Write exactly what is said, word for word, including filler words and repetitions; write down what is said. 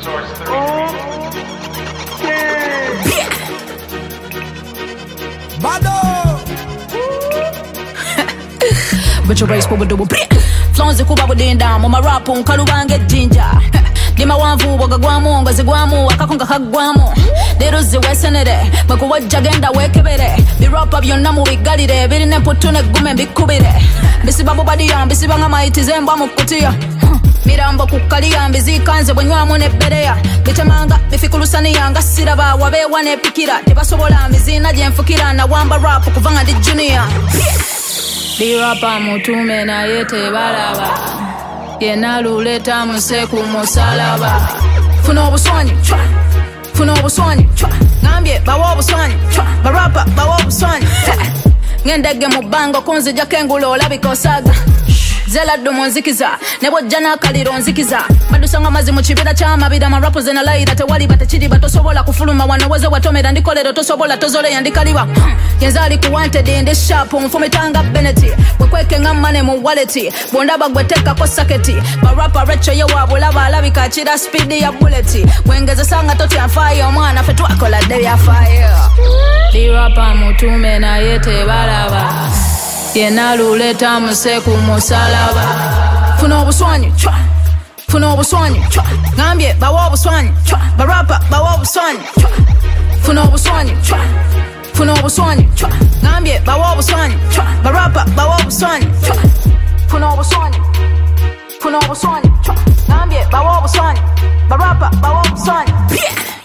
Butcher race for double brick. Flonzi kuba budinda mu marapu nkalubange jinja. Dima wanvu wagagwamu ngozi gwamu akakonga kagwamu. Leruzi wesenere mweko wajagenda wekebere. Birapa byonna mu bigalire birine putune gume mbikubire. Bisibabu badiya bisibanga maitize mbwa mu kutiya. Mirambo kukalia mbizikanze bwenywamu nebbereya. Bitemanga bifikulusani yanga siraba wabewa nepikira. Tebasobola mizina jenfukira na wamba rap kuvanga di junior. Birapa mutume na yete balaba. Yena luleta museku musalaba. Funo obuswanyi chwa. Funo obuswanyi chwa. Ngambye bawo obuswanyi chwa. Barapa bawo obuswanyi. Ngendege mubango kunzi jakengulo olabikosaga. Zela dumo nzikiza nebo jana kaliro nzikiza madusanga mazi mu kibira kya mabira ma rappers na laira tewali batachiri batosobola kufuluma wanowezo watomera ndikolero tosobola tozole yandikaliwa yenzali ku wanted in this shop mfumitanga beneti wekweke ngamane mu wallet bondaba gweteka ko saketi ma rapper recho ye wabulaba alabika chira speed ya bullet wengeze sanga toti ya fire mwana fetu akola day ya fire di rapper mutume na yete balaba Yena luleta museku musalaba. Funo obuswanyi chwa. Funo obuswanyi chwa. Ngambye bawo obuswanyi chwa. Barapa bawo obuswanyi chwa. Funo obuswanyi chwa. Funo obuswanyi chwa. Ngambye bawo obuswanyi chwa. Barapa bawo obuswanyi chwa. Funo obuswanyi. Funo obuswanyi chwa. Ngambye bawo obuswanyi. Barapa bawo obuswanyi.